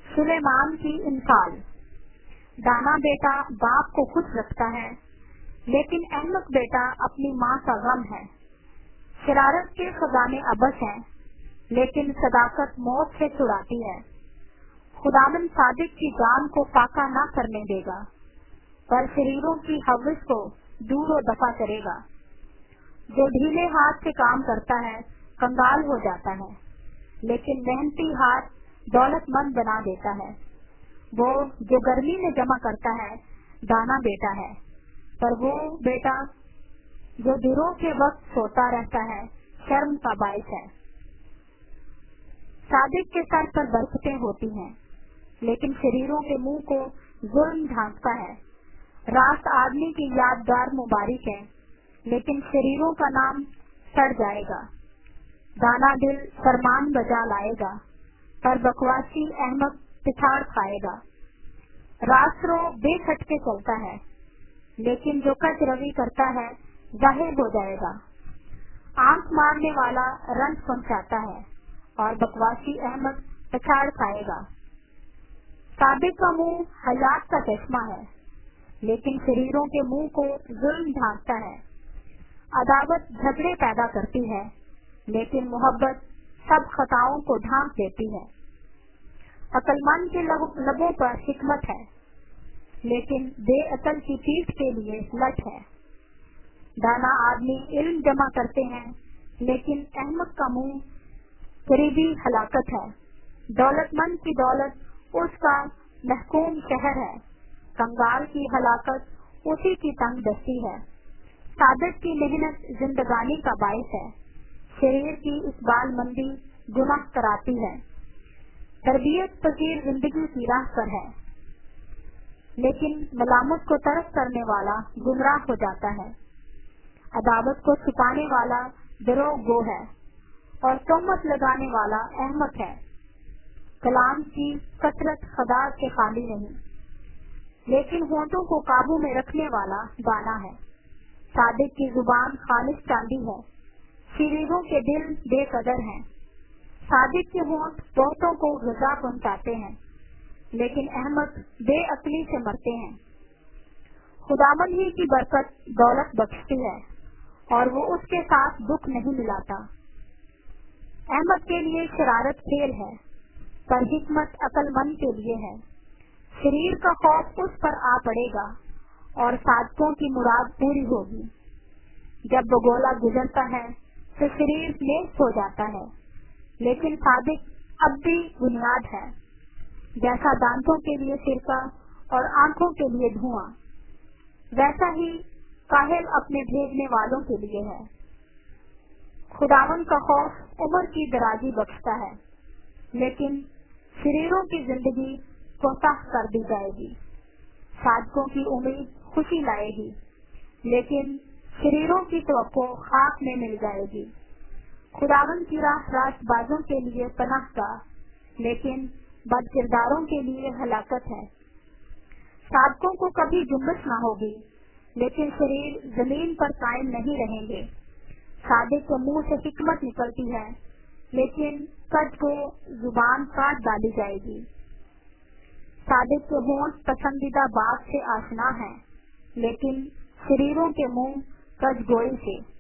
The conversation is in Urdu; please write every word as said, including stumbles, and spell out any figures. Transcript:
سلیمان کی انفال۔ دانا بیٹا باپ کو خوش رکھتا ہے، لیکن احمق بیٹا اپنی ماں کا غم ہے۔ شرارت کے خزانے ابس ہیں، لیکن صداقت موت سے چھڑاتی ہے۔ خداوند صادق کی جان کو فاقہ نہ کرنے دے گا، پر شریروں کی حوث کو دور و دفع کرے گا۔ جو ڈھیلے ہاتھ سے کام کرتا ہے کنگال ہو جاتا ہے، لیکن محنتی ہاتھ دولت مند بنا دیتا ہے۔ وہ جو گرمی میں جمع کرتا ہے دانا بیٹا ہے، پر وہ بیٹا جو گروہ کے وقت سوتا رہتا ہے شرم کا باعث ہے۔ صادق کے سر پر برکتیں ہوتی ہیں، لیکن شریروں کے منہ کو ظلم ڈھانکتا ہے۔ راست آدمی کی یادگار مبارک ہے، لیکن شریروں کا نام سڑ جائے گا۔ دانا دل فرمان بجا لائے گا، پر بکواسی احمق پچھاڑ کھائے گا۔ راست رو بے کھٹکے چلتا ہے، لیکن جو کج روی کرتا ہے ظاہر ہو جائے گا۔ آنکھ مارنے والا رنج پہنچاتا ہے، اور بکواسی احمق پچھاڑ کھائے گا۔ صادق کا منہ حیات کا چشمہ ہے، لیکن شریروں کے منہ کو ظلم ڈھانکتا ہے۔ عداوت جھگڑے پیدا کرتی ہے، لیکن محبت سب خطاؤں کو ڈھانک دیتی ہے۔ عقل مند کے لبوں پر حکمت ہے، لیکن بے عقل کی پیٹھ کے لیے لٹ ہے۔ دانا آدمی علم جمع کرتے ہیں، لیکن احمق کا منہ قریبی ہلاکت ہے۔ دولت مند کی دولت اس کا محکوم شہر ہے، کنگال کی ہلاکت اسی کی تنگ دستی ہے۔ صادق کی محنت زندگانی کا باعث ہے، شریر کی اقبال مندی گناہ کراتی ہے۔ تربیت پذیر زندگی کی راہ پر ہے، لیکن ملامت کو ترک کرنے والا گمراہ ہو جاتا ہے۔ عداوت کو چھپانے والا دروغ گو ہے، اور تہمت لگانے والا احمق ہے۔ کلام کی کثرت خدا سے خالی نہیں، لیکن ہونٹوں کو قابو میں رکھنے والا دانا ہے۔ صادق کی زبان خالص چاندی ہے، شریروں کے دل بے قدر ہیں۔ صادق کے ہونٹ بہتوں کو غذا پہنچاتے ہیں، لیکن احمق بے عقلی سے مرتے ہیں۔ خداوند ہی کی برکت دولت بخشتی ہے، اور وہ اس کے ساتھ دکھ نہیں ملاتا۔ احمق کے لیے شرارت کھیل ہے، پر حکمت عقل مند کے لیے ہے۔ شریر کا خوف اس پر آ پڑے گا، اور صادقوں کی مراد پوری ہوگی۔ جب بگولا گزرتا ہے تو شریر نیست ہو جاتا ہے، لیکن صادق اب بھی بنیاد ہے۔ جیسا دانتوں کے لیے سرکہ اور آنکھوں کے لیے دھواں، ویسا ہی کاہل اپنے بھیجنے والوں کے لیے ہے۔ خداوند کا خوف عمر کی درازی بخشتا ہے، لیکن شریروں کی زندگی کوتاہ کر دی جائے گی۔ صادقوں کی امید خوشی لائے گی، لیکن شریروں کی توقع خاک میں مل جائے گی۔ خداوند کی راہ راست بازوں کے لیے پناہ گاہ، لیکن بد کرداروں کے لیے ہلاکت ہے۔ صادقوں کو کبھی جنبش نہ ہوگی، لیکن شریر زمین پر قائم نہیں رہیں گے۔ صادق کے منہ سے حکمت نکلتی ہے، لیکن کج کو زبان کاٹ ڈالی جائے گی۔ صادق کے ہونٹ پسندیدہ بات سے آشنا ہیں، لیکن شریروں کے منہ کج گوئی سے۔